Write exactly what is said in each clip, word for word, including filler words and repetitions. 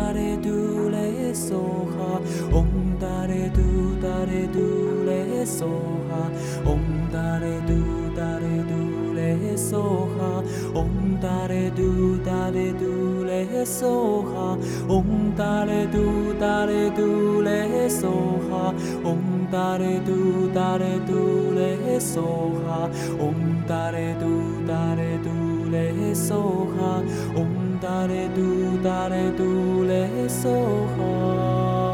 dare du le so ha, om dare du dare du le so ha, om dare du dare du le so ha, om dare du dare du le so ha, om dare du dare du le so ha, om dare du dare du le so ha, om dare du dare du le so ha, om dare du dare du le so ha.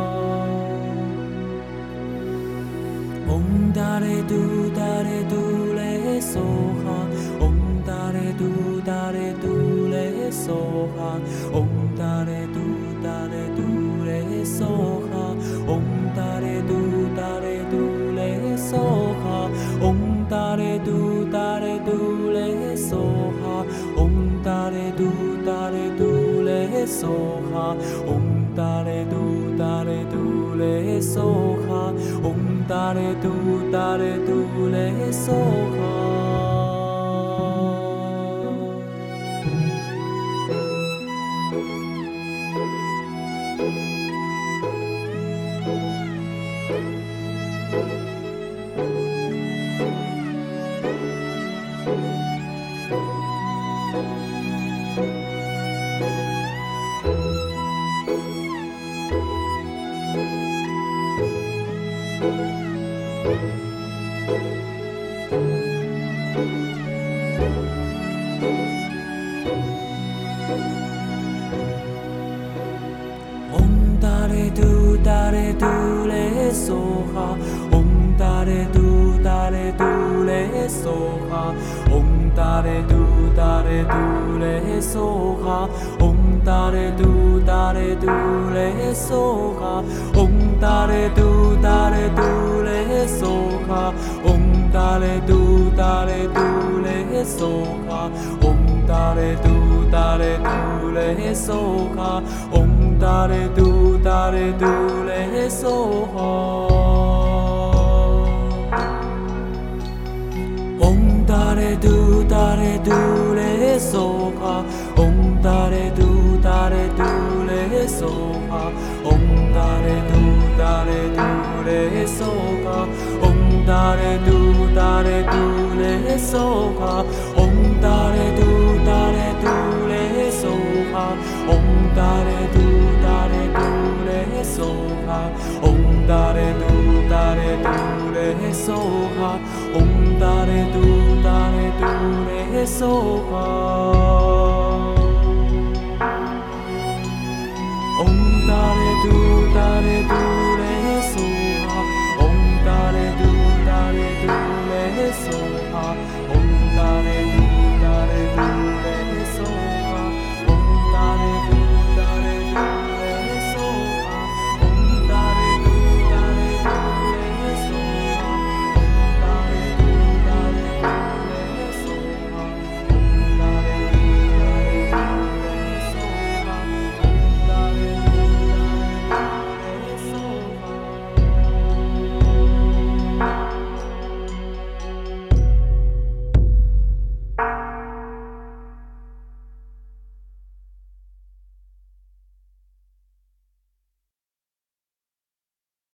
Om dare du dare du le so ha, om dare du dare du le so ha, om dare du dare du le so ha, om dare du dare du le so ha, om dare du dare du le so ha, om dare du dare du le so ha, om dare du dare du le so ha, om dare du dare du le so ha. Om dare du dare du le so ha, om dare du dare du le so ha, om dare du dare du le so ha, om dare du dare du le so ha, om dare du dare du le so ha, om dare du dare du le so ha, om dare du dare du le so ha, om dare du dare du le so ha. Om dare du dare du le so ha, om dare du dare du le so ha, om dare du dare du le so ha, om dare du dare du le so ha, om dare du dare du le so ha, om dare du dare du le so ha, om dare du dare du le so ha, om dare du dare du le so ha.